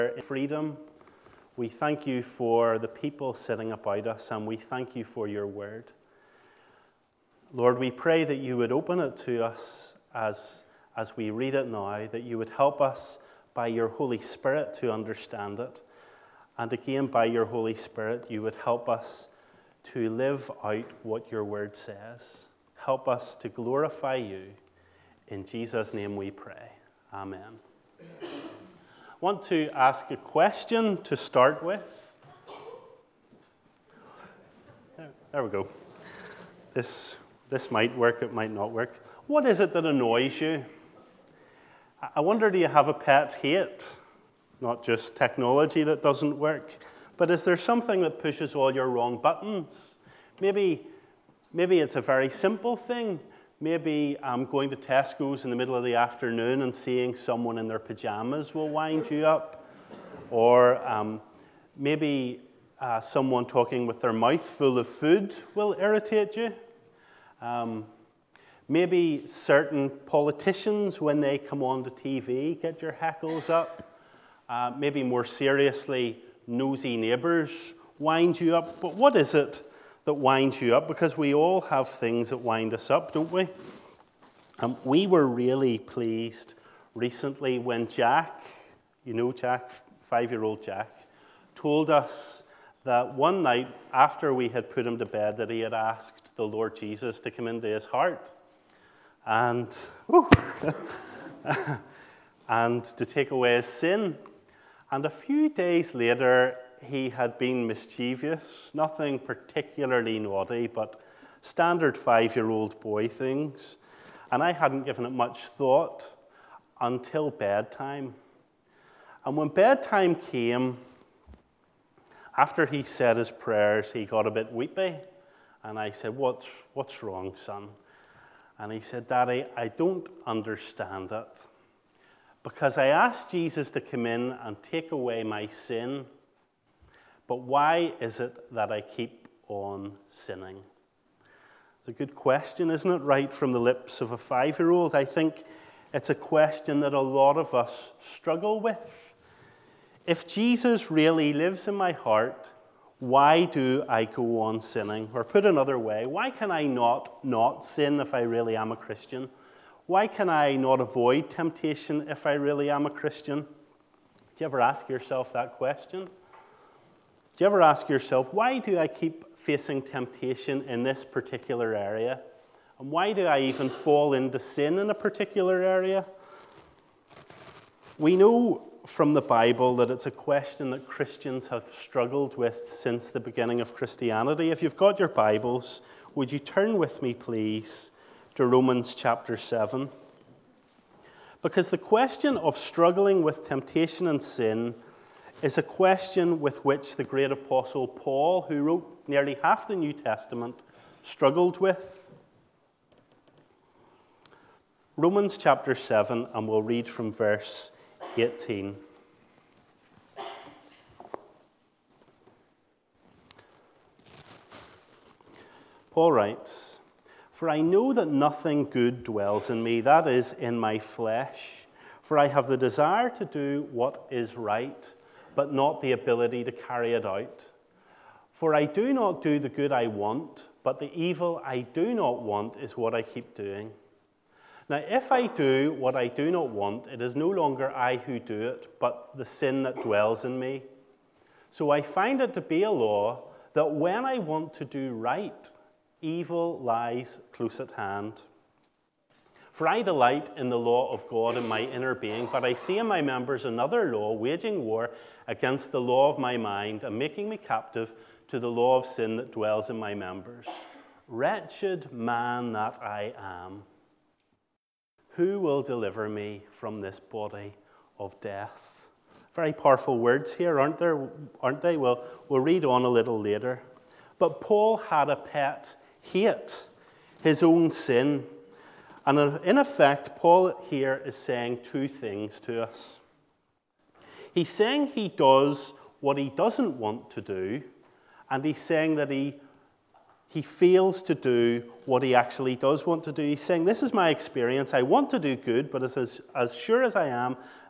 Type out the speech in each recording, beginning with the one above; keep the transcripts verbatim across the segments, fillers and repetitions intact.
freedom. We thank you for the people sitting about us, and we thank you for your word. Lord, we pray that you would open it to us as, as we read it now, that you would help us by your Holy Spirit to understand it. And again, by your Holy Spirit, you would help us to live out what your word says. Help us to glorify you. In Jesus' name we pray. Amen. I want to ask a question to start with. There, there we go. This, this might work, it might not work. What is it that annoys you? I wonder, do you have a pet hate? Not just technology that doesn't work, but is there something that pushes all your wrong buttons? Maybe, maybe it's a very simple thing. Maybe um, going to Tesco's in the middle of the afternoon and seeing someone in their pajamas will wind you up. Or um, maybe uh, someone talking with their mouth full of food will irritate you. Um, maybe certain politicians, when they come on the T V, get your hackles up. Uh, maybe more seriously, nosy neighbours wind you up. But what is it that winds you up? Because we all have things that wind us up, don't we? Um, we were really pleased recently when Jack, you know Jack, five-year-old Jack, told us that one night after we had put him to bed that he had asked the Lord Jesus to come into his heart and, and to take away his sin. And a few days later, he had been mischievous, nothing particularly naughty, but standard five-year-old boy things. And I hadn't given it much thought until bedtime. And when bedtime came, after he said his prayers, he got a bit weepy. And I said, what's, what's wrong, son? And he said, Daddy, I don't understand it. Because I asked Jesus to come in and take away my sin, but why is it that I keep on sinning? It's a good question, isn't it? Right from the lips of a five-year-old. I think it's a question that a lot of us struggle with. If Jesus really lives in my heart, why do I go on sinning? Or put another way, why can I not not sin if I really am a Christian? Why can I not avoid temptation if I really am a Christian? Do you ever ask yourself that question? Do you ever ask yourself, why do I keep facing temptation in this particular area? And why do I even fall into sin in a particular area? We know from the Bible that it's a question that Christians have struggled with since the beginning of Christianity. If you've got your Bibles, would you turn with me, please, to Romans chapter seven? Because the question of struggling with temptation and sin is a question with which the great apostle Paul, who wrote nearly half the New Testament, struggled with. Romans chapter seven, and we'll read from verse eighteen. Paul writes, For I know that nothing good dwells in me, that is, in my flesh. For I have the desire to do what is right, but not the ability to carry it out. For I do not do the good I want, but the evil I do not want is what I keep doing. Now, if I do what I do not want, it is no longer I who do it, but the sin that dwells in me. So I find it to be a law that when I want to do right, evil lies close at hand. For I delight in the law of God in my inner being, but I see in my members another law, waging war against the law of my mind and making me captive to the law of sin that dwells in my members. Wretched man that I am, who will deliver me from this body of death? Very powerful words here, aren't there? Aren't they? Well, we'll read on a little later. But Paul had a pet hate, his own sin. And in effect, Paul here is saying two things to us. He's saying he does what he doesn't want to do, and he's saying that he, he fails to do what he actually does want to do. He's saying, this is my experience. I want to do good, but as, as, as sure as I am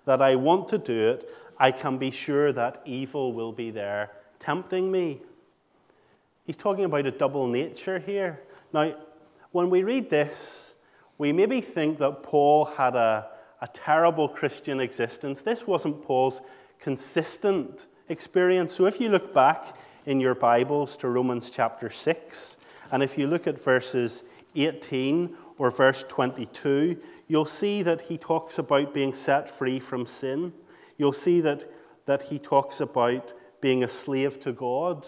that I want to do it, I can be sure that evil will be there tempting me. He's talking about a double nature here. Now, when we read this, we maybe think that Paul had a, a terrible Christian existence. This wasn't Paul's consistent experience. So if you look back in your Bibles to Romans chapter six, and if you look at verses eighteen or verse twenty-two, you'll see that he talks about being set free from sin. You'll see that, that he talks about being a slave to God.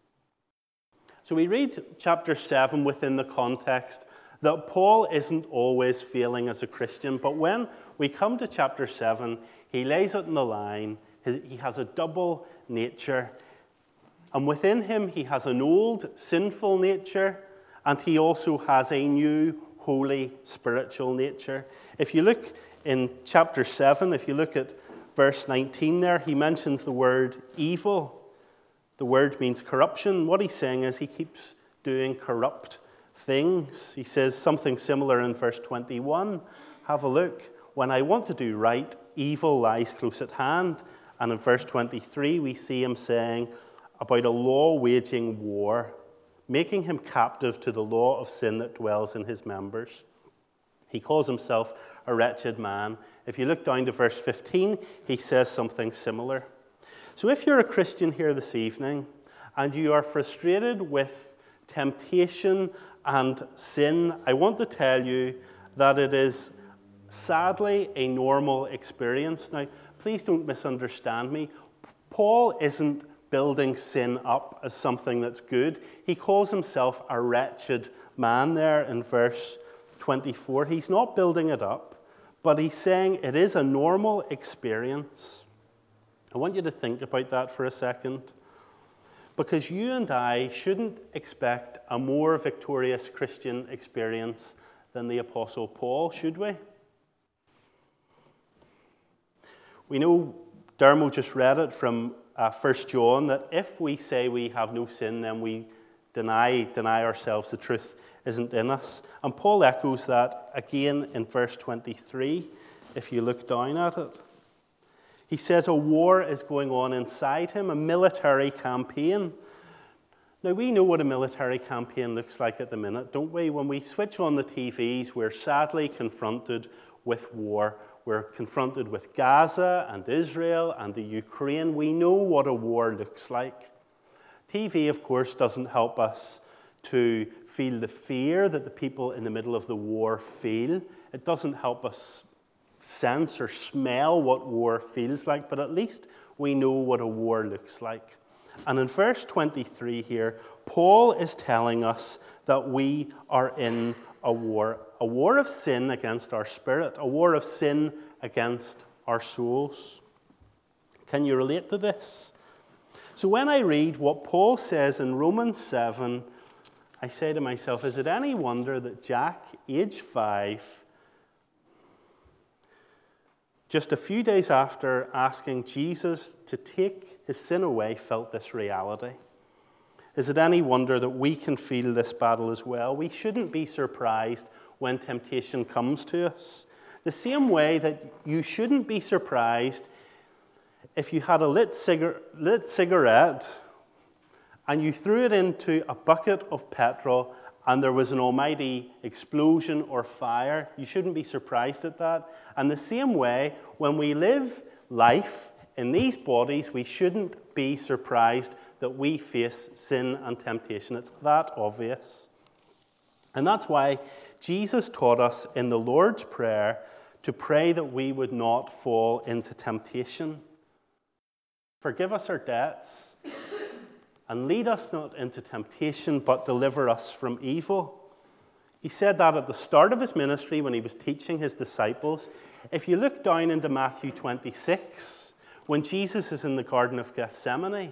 So we read chapter seven within the context that Paul isn't always failing as a Christian, but when we come to chapter seven, he lays it in the line. He has a double nature, and within him he has an old sinful nature, and he also has a new holy spiritual nature. If you look in chapter seven, if you look at verse nineteen there, he mentions the word evil. The word means corruption. What he's saying is he keeps doing corrupt things. He says something similar in verse twenty-one. Have a look. When I want to do right, evil lies close at hand. And in verse twenty-three, we see him saying about a law waging war, making him captive to the law of sin that dwells in his members. He calls himself a wretched man. If you look down to verse fifteen, he says something similar. So if you're a Christian here this evening and you are frustrated with temptation and sin, I want to tell you that it is sadly a normal experience. Now, please don't misunderstand me. Paul isn't building sin up as something that's good. He calls himself a wretched man there in verse twenty-four. He's not building it up, but he's saying it is a normal experience. I want you to think about that for a second, because you and I shouldn't expect a more victorious Christian experience than the Apostle Paul, should we? We know, Dermo just read it from uh, First John, that if we say we have no sin, then we deny, deny ourselves. The truth isn't in us. And Paul echoes that again in verse twenty-three, if you look down at it. He says a war is going on inside him, a military campaign. Now, we know what a military campaign looks like at the minute, don't we? When we switch on the T Vs, we're sadly confronted with war. We're confronted with Gaza and Israel and the Ukraine. We know what a war looks like. T V, of course, doesn't help us to feel the fear that the people in the middle of the war feel. It doesn't help us sense or smell what war feels like, but at least we know what a war looks like. And in verse twenty-three here, Paul is telling us that we are in a war, a war of sin against our spirit, a war of sin against our souls. Can you relate to this? So when I read what Paul says in Romans seven, I say to myself, is it any wonder that Jack, age five, just a few days after asking Jesus to take his sin away, felt this reality? Is it any wonder that we can feel this battle as well? We shouldn't be surprised when temptation comes to us. The same way that you shouldn't be surprised if you had a lit, cigar- lit cigarette and you threw it into a bucket of petrol and there was an almighty explosion or fire. You shouldn't be surprised at that. And the same way, when we live life in these bodies, we shouldn't be surprised that we face sin and temptation. It's that obvious. And that's why Jesus taught us in the Lord's Prayer to pray that we would not fall into temptation. Forgive us our debts, and lead us not into temptation, but deliver us from evil. He said that at the start of his ministry when he was teaching his disciples. If you look down into Matthew twenty-six, when Jesus is in the Garden of Gethsemane,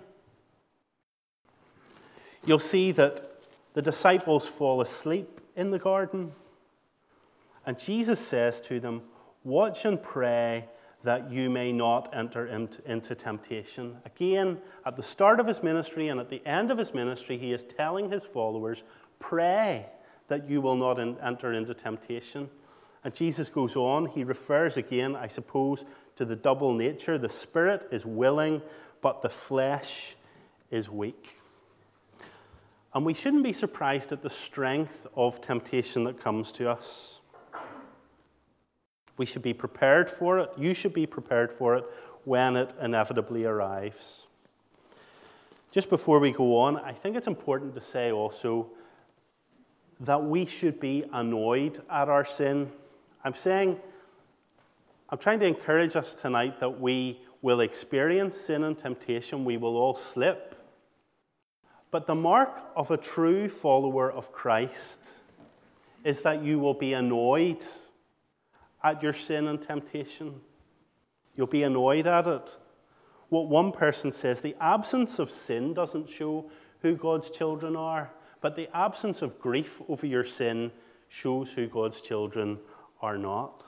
you'll see that the disciples fall asleep in the garden. And Jesus says to them, watch and pray that you may not enter into temptation. Again, at the start of his ministry and at the end of his ministry, he is telling his followers, pray that you will not enter into temptation. And Jesus goes on, he refers again, I suppose, to the double nature. The spirit is willing, but the flesh is weak. And we shouldn't be surprised at the strength of temptation that comes to us. We should be prepared for it. You should be prepared for it when it inevitably arrives. Just before we go on, I think it's important to say also that we should be annoyed at our sin. I'm saying, I'm trying to encourage us tonight that we will experience sin and temptation. We will all slip. But the mark of a true follower of Christ is that you will be annoyed at your sin and temptation. You'll be annoyed at it. What one person says, the absence of sin doesn't show who God's children are, but the absence of grief over your sin shows who God's children are not.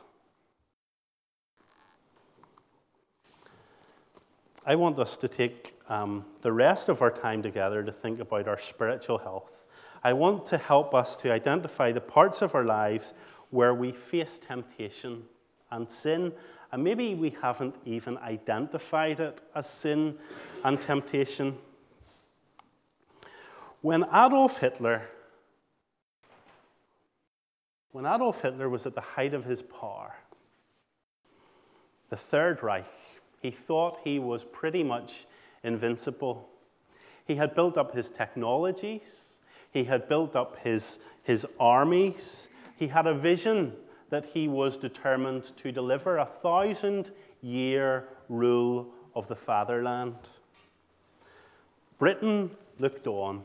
I want us to take um, the rest of our time together to think about our spiritual health. I want to help us to identify the parts of our lives where we face temptation and sin, and maybe we haven't even identified it as sin and temptation. When Adolf Hitler, when Adolf Hitler was at the height of his power, the Third Reich, he thought he was pretty much invincible. He had built up his technologies. He had built up his, his armies. He had a vision that he was determined to deliver, a thousand-year rule of the fatherland. Britain looked on.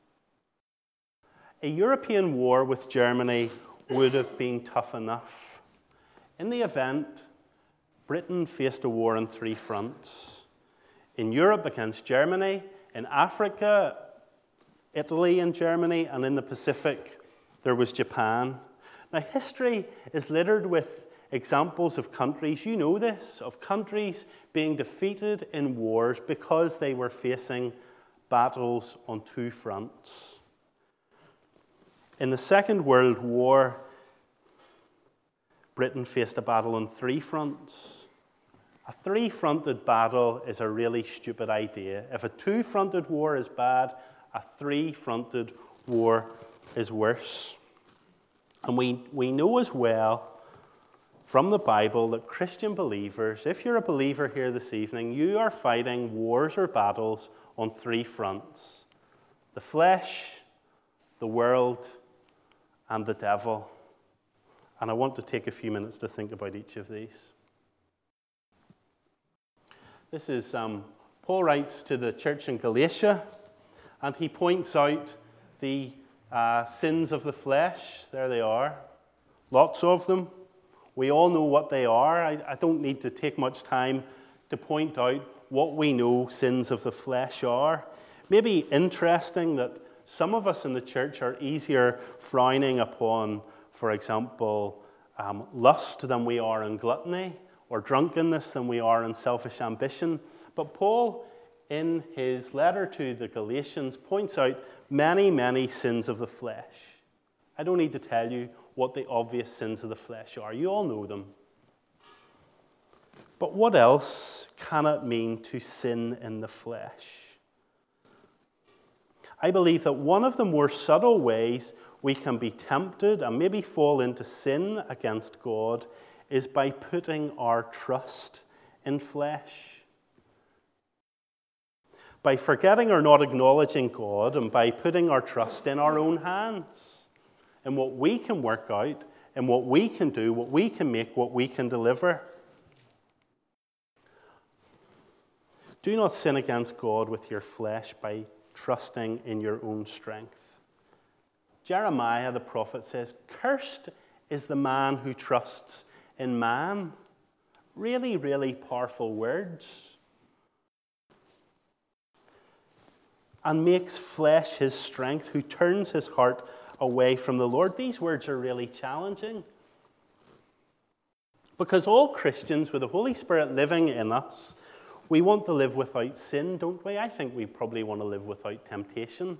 A European war with Germany would have been tough enough. In the event, Britain faced a war on three fronts. In Europe against Germany, in Africa, Italy and Germany, and in the Pacific, there was Japan. Now, history is littered with examples of countries, you know this, of countries being defeated in wars because they were facing battles on two fronts. In the Second World War, Britain faced a battle on three fronts. A three-fronted battle is a really stupid idea. If a two-fronted war is bad, a three-fronted war is worse. And we, we know as well from the Bible that Christian believers, if you're a believer here this evening, you are fighting wars or battles on three fronts: the flesh, the world, and the devil. And I want to take a few minutes to think about each of these. This is, um, Paul writes to the church in Galatia, and he points out the uh, sins of the flesh. There they are. Lots of them. We all know what they are. I, I don't need to take much time to point out what we know sins of the flesh are. Maybe interesting that some of us in the church are easier frowning upon, for example, um, lust than we are in gluttony, or drunkenness than we are in selfish ambition. But Paul, in his letter to the Galatians, points out many, many sins of the flesh. I don't need to tell you what the obvious sins of the flesh are. You all know them. But what else can it mean to sin in the flesh? I believe that one of the more subtle ways we can be tempted and maybe fall into sin against God is by putting our trust in flesh. By forgetting or not acknowledging God, and by putting our trust in our own hands, in what we can work out, in what we can do, what we can make, what we can deliver. Do not sin against God with your flesh by trusting in your own strength. Jeremiah the prophet says, "Cursed is the man who trusts in man." Really, really powerful words. And makes flesh his strength, who turns his heart away from the Lord. These words are really challenging. Because all Christians with the Holy Spirit living in us, we want to live without sin, don't we? I think we probably want to live without temptation.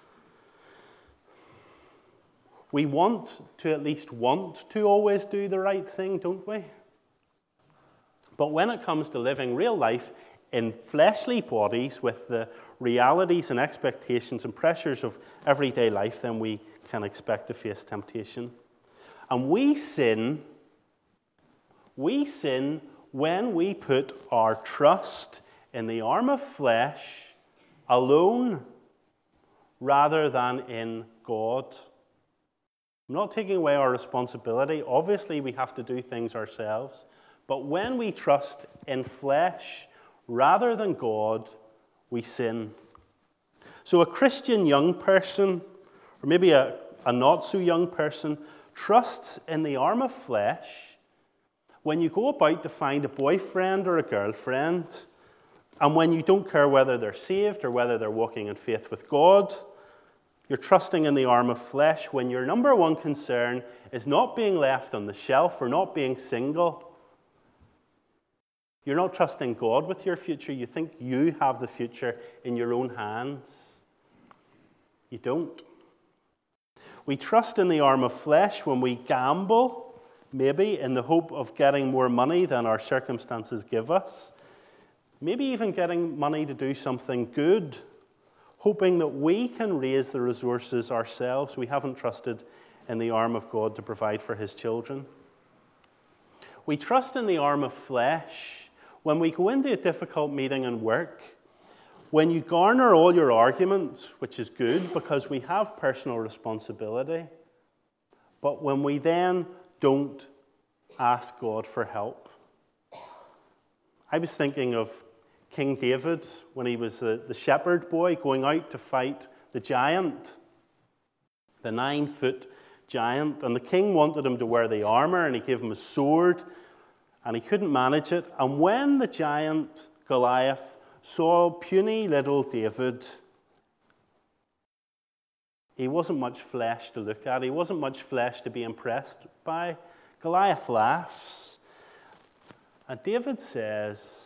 We want to at least want to always do the right thing, don't we? But when it comes to living real life in fleshly bodies with the realities and expectations and pressures of everyday life, then we can expect to face temptation. And we sin, we sin when we put our trust in the arm of flesh alone rather than in God. I'm not taking away our responsibility. Obviously, we have to do things ourselves. But when we trust in flesh rather than God, we sin. So a Christian young person, or maybe a, a not-so-young person, trusts in the arm of flesh when you go about to find a boyfriend or a girlfriend, and when you don't care whether they're saved or whether they're walking in faith with God. You're trusting in the arm of flesh when your number one concern is not being left on the shelf or not being single. You're not trusting God with your future. You think you have the future in your own hands. You don't. We trust in the arm of flesh when we gamble, maybe in the hope of getting more money than our circumstances give us. Maybe even getting money to do something good, hoping that we can raise the resources ourselves. We haven't trusted in the arm of God to provide for his children. We trust in the arm of flesh when we go into a difficult meeting and work, when you garner all your arguments, which is good because we have personal responsibility, but when we then don't ask God for help. I was thinking of King David, when he was the, the shepherd boy going out to fight the giant, the nine-foot giant. And the king wanted him to wear the armor, and he gave him a sword, and he couldn't manage it. And when the giant, Goliath, saw puny little David, he wasn't much flesh to look at. He wasn't much flesh to be impressed by. Goliath laughs. And David says,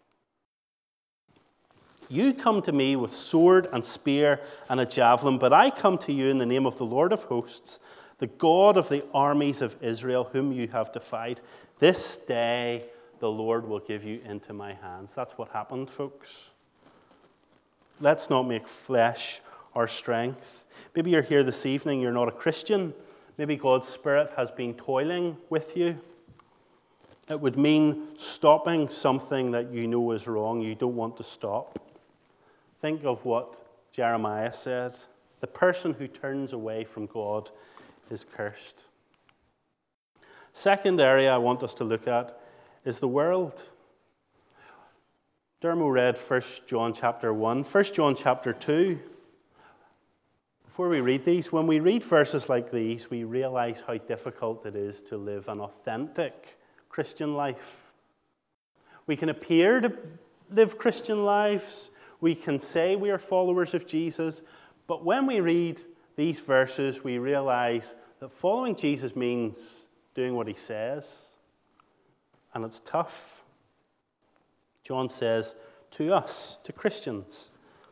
"You come to me with sword and spear and a javelin, but I come to you in the name of the Lord of hosts, the God of the armies of Israel, whom you have defied. This day the Lord will give you into my hands." That's what happened, folks. Let's not make flesh our strength. Maybe you're here this evening, you're not a Christian. Maybe God's Spirit has been toiling with you. It would mean stopping something that you know is wrong, you don't want to stop. Think of what Jeremiah said. The person who turns away from God is cursed. Second area I want us to look at is the world. Dermo read First John chapter one. First John chapter two. Before we read these, when we read verses like these, we realize how difficult it is to live an authentic Christian life. We can appear to live Christian lives. We can say we are followers of Jesus. But when we read these verses, we realize that following Jesus means doing what he says. And it's tough. John says to us, to Christians,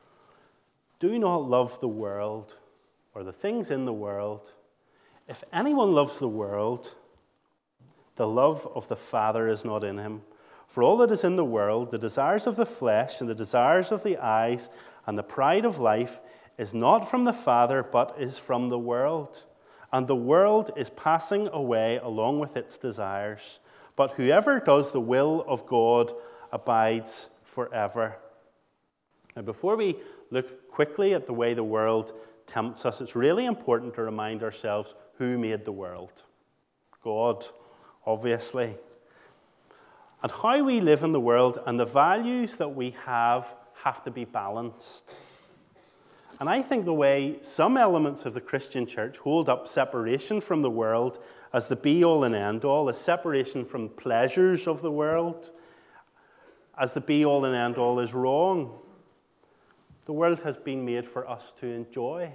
"Do not love the world or the things in the world. If anyone loves the world, the love of the Father is not in him. For all that is in the world, the desires of the flesh and the desires of the eyes and the pride of life is not from the Father, but is from the world. And the world is passing away along with its desires. But whoever does the will of God abides forever." Now, before we look quickly at the way the world tempts us, it's really important to remind ourselves who made the world. God, obviously. And how we live in the world and the values that we have have to be balanced. And I think the way some elements of the Christian church hold up separation from the world as the be-all and end-all, as separation from pleasures of the world, as the be-all and end-all, is wrong. The world has been made for us to enjoy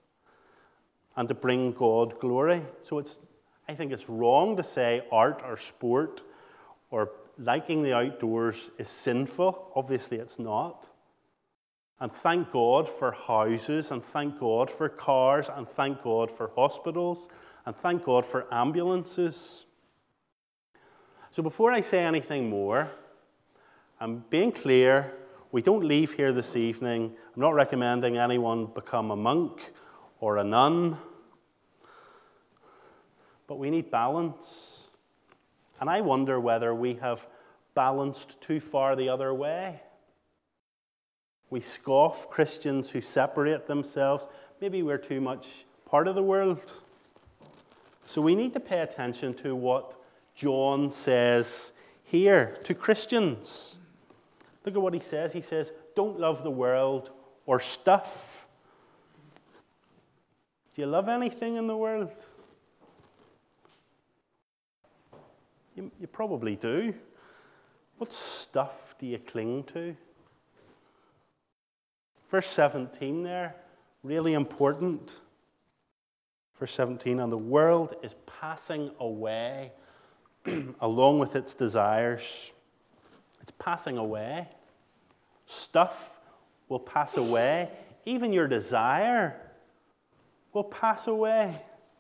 and to bring God glory. So it's, I think it's wrong to say art or sport or liking the outdoors is sinful. Obviously it's not. And thank God for houses, and thank God for cars, and thank God for hospitals, and thank God for ambulances. So before I say anything more, And being clear, we don't leave here this evening. I'm not recommending anyone become a monk or a nun. But we need balance. And I wonder whether we have balanced too far the other way. We scoff Christians who separate themselves. Maybe we're too much part of the world. So we need to pay attention to what John says here to Christians. Look at what he says. He says, don't love the world or stuff. Do you love anything in the world? You, you probably do. What stuff do you cling to? Verse seventeen there, really important. Verse seventeen, and the world is passing away along with its desires. It's passing away. Stuff will pass away. Even your desire will pass away.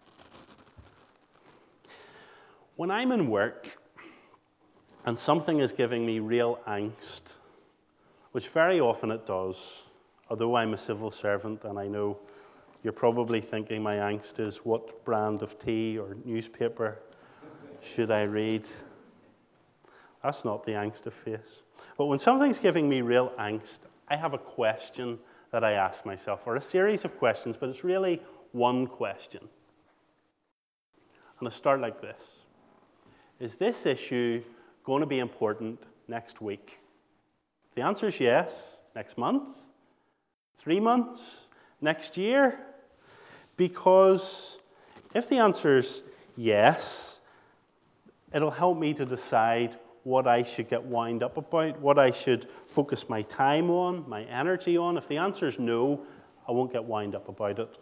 When I'm in work and something is giving me real angst, which very often it does, although I'm a civil servant and I know you're probably thinking my angst is what brand of tea or newspaper should I read? That's not the angst of faith. But when something's giving me real angst, I have a question that I ask myself, or a series of questions, but it's really one question. And I start like this. Is this issue going to be important next week? The answer is yes. Next month? Three months? Next year? Because if the answer is yes, it'll help me to decide what I should get wound up about, what I should focus my time on, my energy on. If the answer is no, I won't get wound up about it.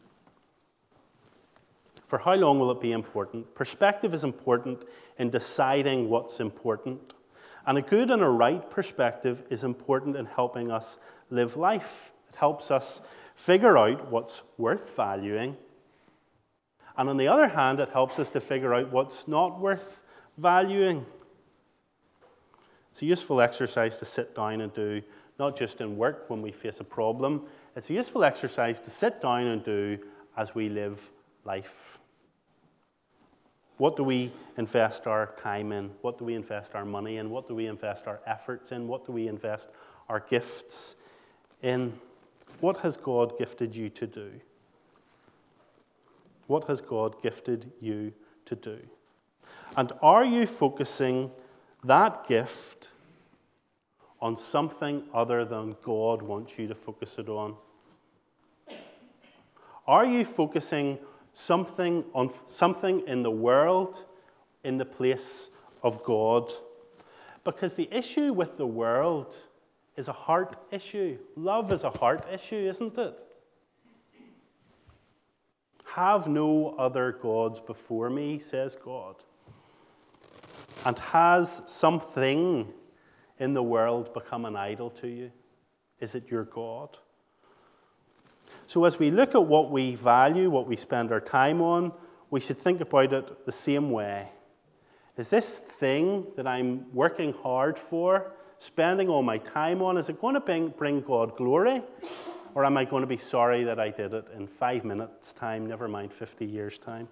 For how long will it be important? Perspective is important in deciding what's important. And a good and a right perspective is important in helping us live life. It helps us figure out what's worth valuing. And on the other hand, it helps us to figure out what's not worth valuing. It's a useful exercise to sit down and do, not just in work when we face a problem. It's a useful exercise to sit down and do as we live life. What do we invest our time in? What do we invest our money in? What do we invest our efforts in? What do we invest our gifts in? What has God gifted you to do? What has God gifted you to do? And are you focusing that gift on something other than God wants you to focus it on? Are you focusing something on something in the world in the place of God? Because the issue with the world is a heart issue. Love is a heart issue, isn't it? Have no other gods before me, says God. And has something in the world become an idol to you? Is it your God? So as we look at what we value, what we spend our time on, we should think about it the same way. Is this thing that I'm working hard for, spending all my time on, is it going to bring, bring God glory? Or am I going to be sorry that I did it in five minutes' time, never mind fifty years' time?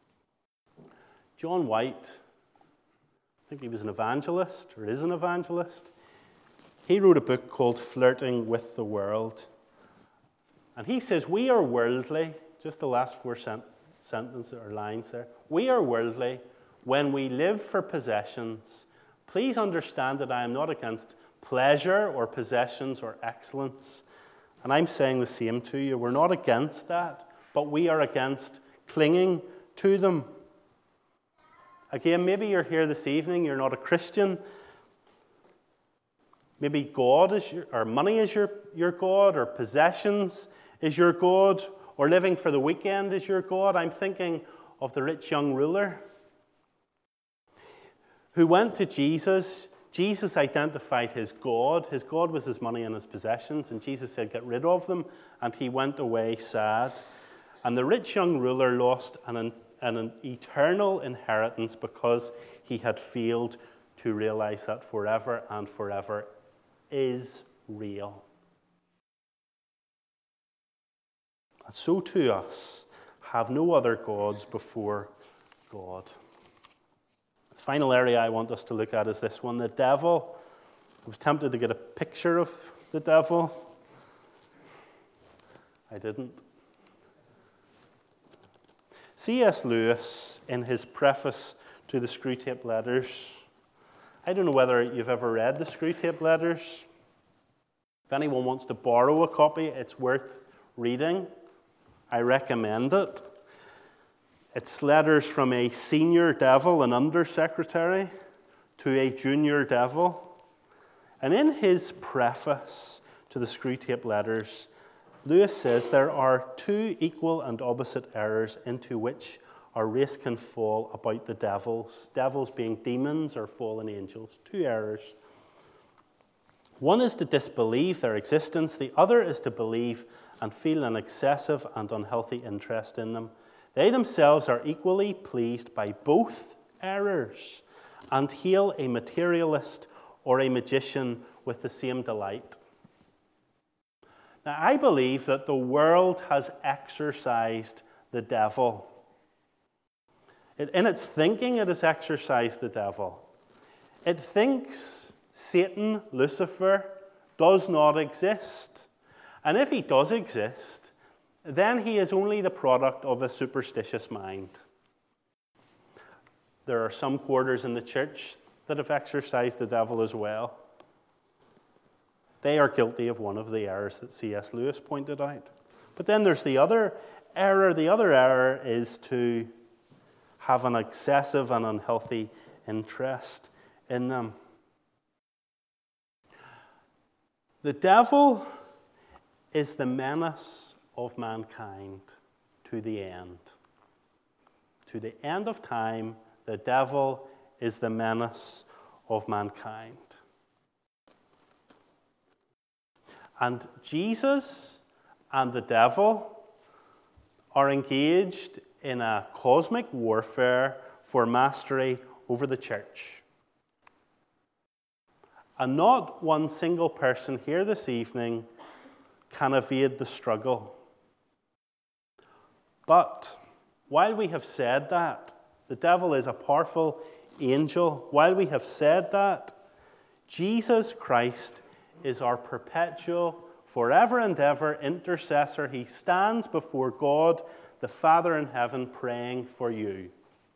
John White, I think he was an evangelist, or is an evangelist. He wrote a book called Flirting with the World. And he says, we are worldly, just the last four sent- sentences or lines there. We are worldly when we live for possessions. Please understand that I am not against pleasure or possessions or excellence. And I'm saying the same to you. We're not against that, but we are against clinging to them. Again, maybe you're here this evening, you're not a Christian. Maybe God is your, or money is your, your God, or possessions is your God, or living for the weekend is your God. I'm thinking of the rich young ruler who went to Jesus. Jesus identified his God. His God was his money and his possessions, and Jesus said, get rid of them, and he went away sad. And the rich young ruler lost an, an eternal inheritance because he had failed to realize that forever and forever is real. And so to us, have no other gods before God. The final area I want us to look at is this one, the devil. I was tempted to get a picture of the devil. I didn't. C S Lewis, in his preface to the Screwtape Letters, I don't know whether you've ever read the Screwtape Letters. If anyone wants to borrow a copy, it's worth reading. I recommend it. It's letters from a senior devil, an undersecretary, to a junior devil. And in his preface to the Screwtape Letters, Lewis says there are two equal and opposite errors into which our race can fall about the devils. Devils being demons or fallen angels. Two errors. One is to disbelieve their existence. The other is to believe and feel an excessive and unhealthy interest in them. They themselves are equally pleased by both errors and hail a materialist or a magician with the same delight. Now, I believe that the world has exorcised the devil. In its thinking, it has exorcised the devil. It thinks Satan, Lucifer, does not exist. And if he does exist, then he is only the product of a superstitious mind. There are some quarters in the church that have exorcised the devil as well. They are guilty of one of the errors that C S Lewis pointed out. But then there's the other error. The other error is to have an excessive and unhealthy interest in them. The devil is the menace of mankind to the end. To the end of time, the devil is the menace of mankind. And Jesus and the devil are engaged in a cosmic warfare for mastery over the church. And not one single person here this evening can evade the struggle. But while we have said that, the devil is a powerful angel. While we have said that, Jesus Christ is our perpetual, forever and ever intercessor. He stands before God, the Father in heaven, praying for you.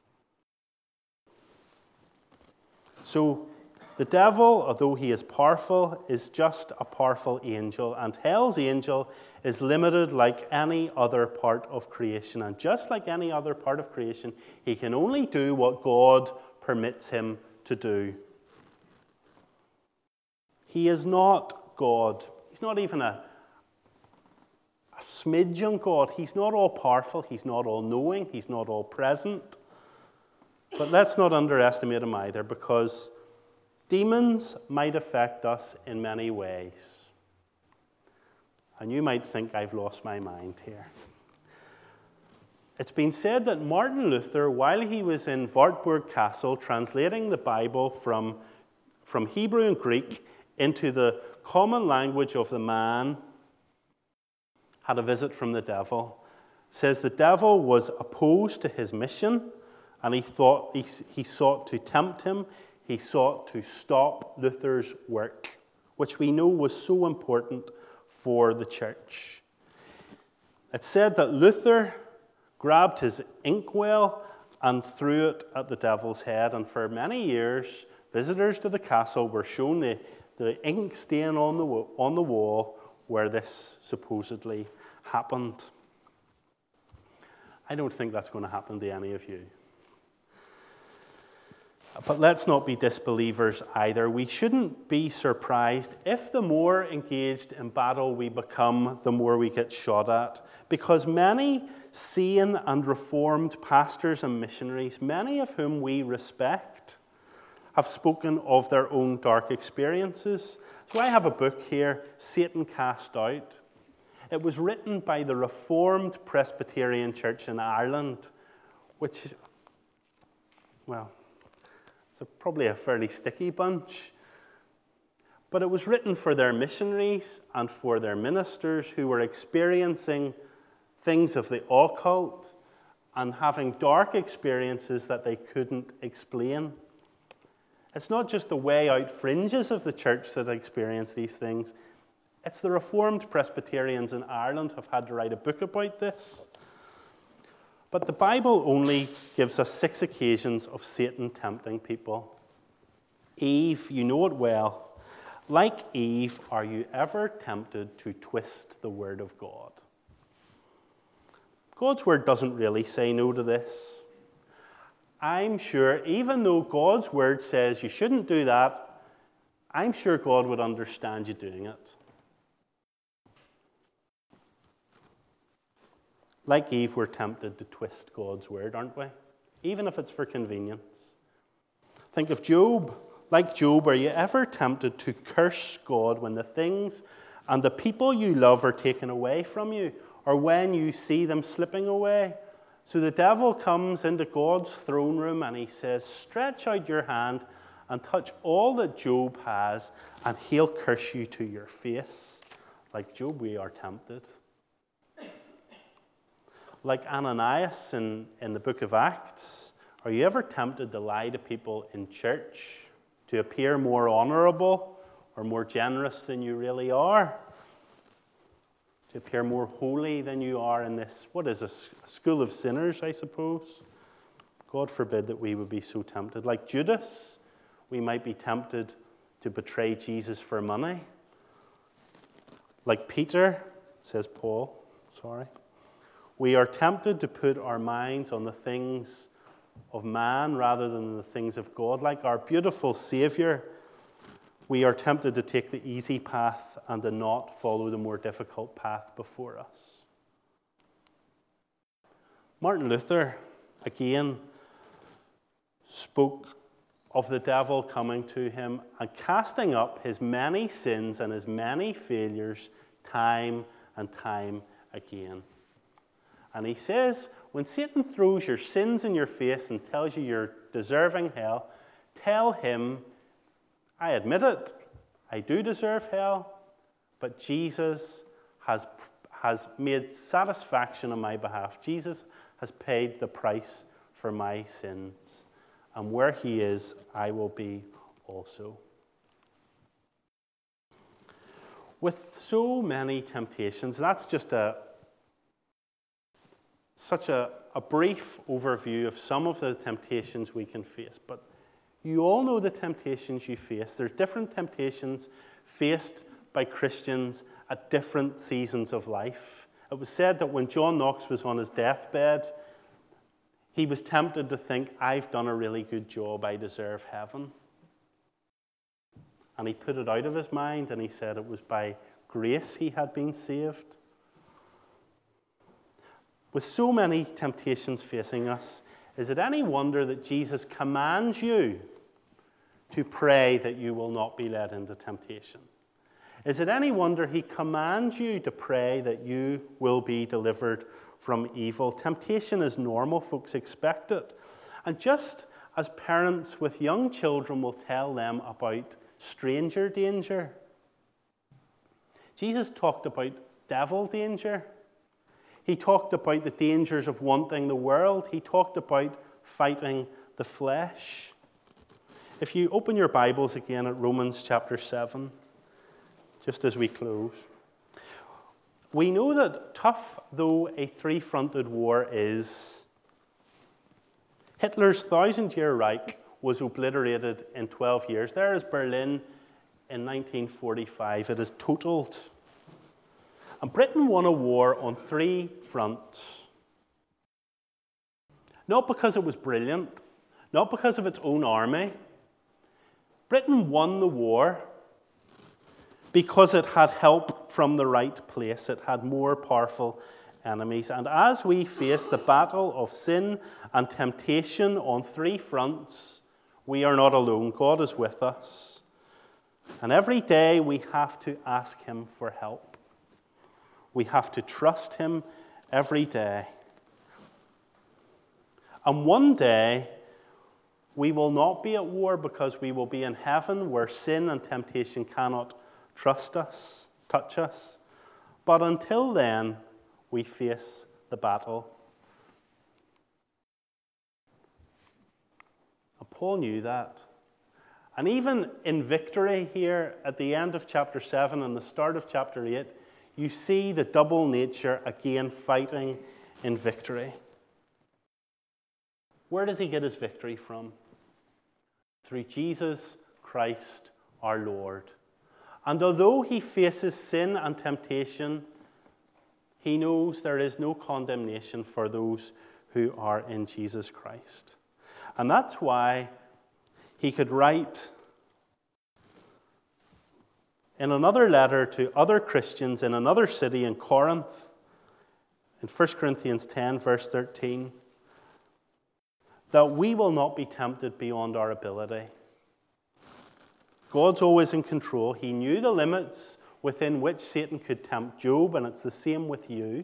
So, the devil, although he is powerful, is just a powerful angel, and hell's angel is limited like any other part of creation. And just like any other part of creation, he can only do what God permits him to do. He is not God. He's not even a, a smidge on God. He's not all powerful. He's not all knowing. He's not all present. But let's not underestimate him either, because demons might affect us in many ways. And you might think I've lost my mind here. It's been said that Martin Luther, while he was in Wartburg Castle translating the Bible from, from Hebrew and Greek into the common language of the man, had a visit from the devil. It says the devil was opposed to his mission, and he thought he, he sought to tempt him. He sought to stop Luther's work, which we know was so important for the church. It said that Luther grabbed his inkwell and threw it at the devil's head, and for many years, visitors to the castle were shown the, the ink stain on the, on the wall where this supposedly happened. I don't think that's going to happen to any of you. But let's not be disbelievers either. We shouldn't be surprised if the more engaged in battle we become, the more we get shot at. Because many sane and reformed pastors and missionaries, many of whom we respect, have spoken of their own dark experiences. So I have a book here, Satan Cast Out. It was written by the Reformed Presbyterian Church in Ireland, which, well, It's a, probably a fairly sticky bunch. But it was written for their missionaries and for their ministers who were experiencing things of the occult and having dark experiences that they couldn't explain. It's not just the way out fringes of the church that experience these things. It's the Reformed Presbyterians in Ireland have had to write a book about this. But the Bible only gives us six occasions of Satan tempting people. Eve, you know it well. Like Eve, are you ever tempted to twist the word of God? God's word doesn't really say no to this. I'm sure, even though God's word says you shouldn't do that, I'm sure God would understand you doing it. Like Eve, we're tempted to twist God's word, aren't we? Even if it's for convenience. Think of Job. Like Job, are you ever tempted to curse God when the things and the people you love are taken away from you, or when you see them slipping away? So the devil comes into God's throne room and he says, stretch out your hand and touch all that Job has, and he'll curse you to your face. Like Job, we are tempted. Like Ananias in, in the book of Acts, are you ever tempted to lie to people in church to appear more honorable or more generous than you really are? To appear more holy than you are in this, what is a school of sinners, I suppose? God forbid that we would be so tempted. Like Judas, we might be tempted to betray Jesus for money. Like Peter, says Paul, sorry, we are tempted to put our minds on the things of man rather than the things of God. Like our beautiful Savior, we are tempted to take the easy path and to not follow the more difficult path before us. Martin Luther, again, spoke of the devil coming to him and casting up his many sins and his many failures time and time again. And he says, when Satan throws your sins in your face and tells you you're deserving hell, tell him, I admit it, I do deserve hell, but Jesus has, has made satisfaction on my behalf. Jesus has paid the price for my sins. And where he is, I will be also. With so many temptations, that's just a such a, a brief overview of some of the temptations we can face. But you all know the temptations you face. There's different temptations faced by Christians at different seasons of life. It was said that when John Knox was on his deathbed, he was tempted to think, I've done a really good job, I deserve heaven. And he put it out of his mind and he said it was by grace he had been saved. With so many temptations facing us, is it any wonder that Jesus commands you to pray that you will not be led into temptation? Is it any wonder he commands you to pray that you will be delivered from evil? Temptation is normal, folks expect it. And just as parents with young children will tell them about stranger danger, Jesus talked about devil danger. He talked about the dangers of wanting the world. He talked about fighting the flesh. If you open your Bibles again at Romans chapter seven, just as we close, we know that tough though a three-fronted war is, Hitler's thousand-year Reich was obliterated in twelve years. There is Berlin in nineteen forty-five. It is totaled. And Britain won a war on three fronts. Not because it was brilliant, not because of its own army. Britain won the war because it had help from the right place. It had more powerful enemies. And as we face the battle of sin and temptation on three fronts, we are not alone. God is with us. And every day we have to ask him for help. We have to trust him every day. And one day, We will not be at war because we will be in heaven where sin and temptation cannot trust us, touch us. But until then, we face the battle. And Paul knew that. And even in victory here at the end of chapter seven and the start of chapter eight, you see the double nature again fighting in victory. Where does he get his victory from? Through Jesus Christ our Lord. And although he faces sin and temptation, he knows there is no condemnation for those who are in Jesus Christ. And that's why he could write in another letter to other Christians in another city in Corinth, in First Corinthians ten, verse thirteen, that we will not be tempted beyond our ability. God's always in control. He knew the limits within which Satan could tempt Job, and it's the same with you.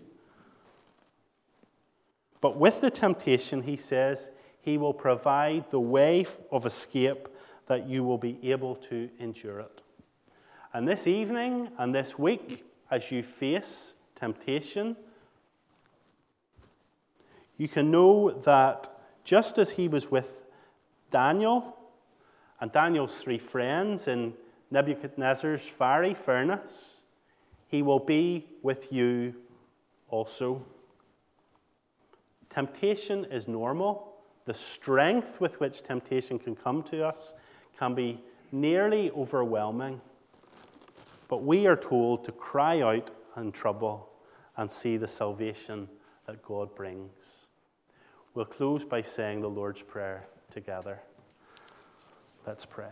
But with the temptation, he says, he will provide the way of escape that you will be able to endure it. And this evening and this week, as you face temptation, you can know that just as he was with Daniel and Daniel's three friends in Nebuchadnezzar's fiery furnace, he will be with you also. Temptation is normal. The strength with which temptation can come to us can be nearly overwhelming. But we are told to cry out in trouble and see the salvation that God brings. We'll close by saying the Lord's Prayer together. Let's pray.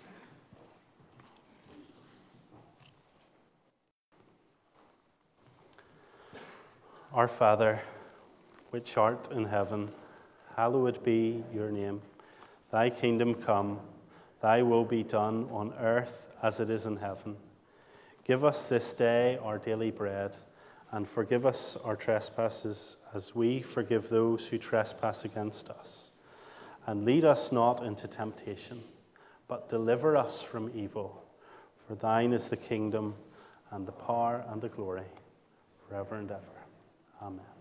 Our Father, which art in heaven, hallowed be your name. Thy kingdom come, thy will be done on earth as it is in heaven. Give us this day our daily bread, and forgive us our trespasses as we forgive those who trespass against us. And lead us not into temptation, but deliver us from evil. For thine is the kingdom, and the power, and the glory, forever and ever. Amen.